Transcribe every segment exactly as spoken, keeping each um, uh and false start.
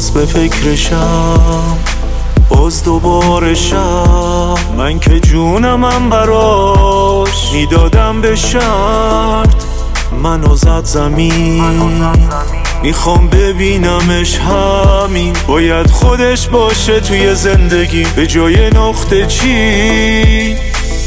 باز به فکرشم، باز دوباره شب. من که جونمم براش میدادم به شرط، منو زد زمین. میخوام ببینمش همین، باید خودش باشه توی زندگی به جای نقطه چی.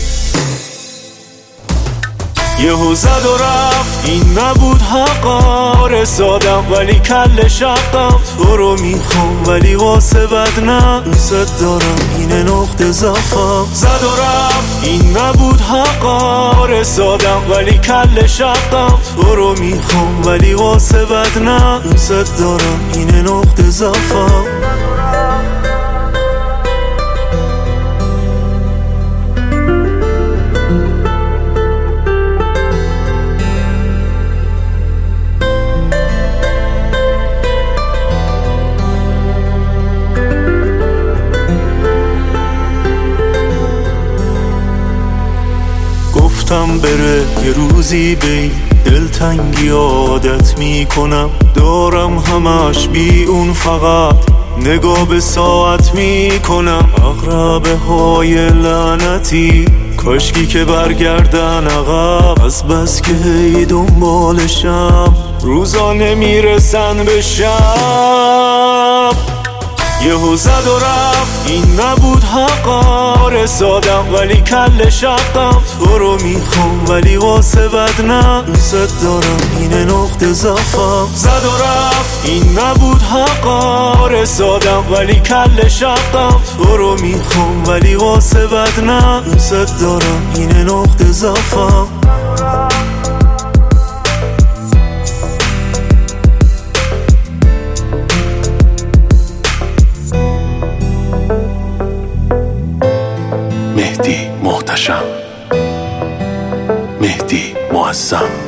یهو زد و رفت، این نبود حقا. رسادم ولی کل شقم، تو رو میخوام ولی واسه بد نه. دوست دارم اینه نقطه ضعفم. زد و رفت، این نبود حقا. رسادم ولی کل شقم، تو رو میخوام ولی واسه بد نه. دوست دارم اینه نقطه ضعفم. گفتم بره یه روزی بی دلتنگی عادت میکنم. دارم همش بی اون فقط نگاه به ساعت میکنم. اغربه های لعنتی کاشکی که برگردن عقب، از بس که هی دنبالشم روزا نمیرسن به شب. یهو زد و رفت، این نبود حقا. رسادم ولی کل شقم، تو رو میخوام ولی واسه بد نه. دوست دارم اینه نقطه ضعفم. زد و رفت، این نبود حقا. رسادم ولی کل شقم، تو رو میخوام ولی واسه بد نه. دوست دارم اینه نقطه ضعفم. مهدی محتشم، مهدی معظم.